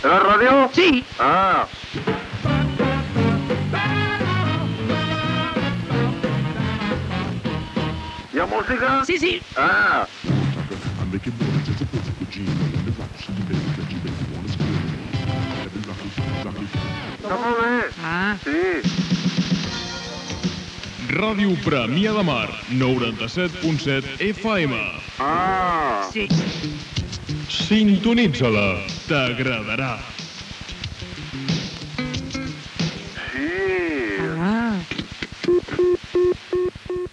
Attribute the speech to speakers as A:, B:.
A: la ràdio?
B: Sí.
A: Ah. Hi ha música?
B: Sí, sí.
A: Ah. Està molt bé.
B: Ah.
A: Sí.
C: Ràdio Premià de Mar, 97.7 FM.
A: Ah.
B: Sí.
C: Sintonitza-la, t'agradarà.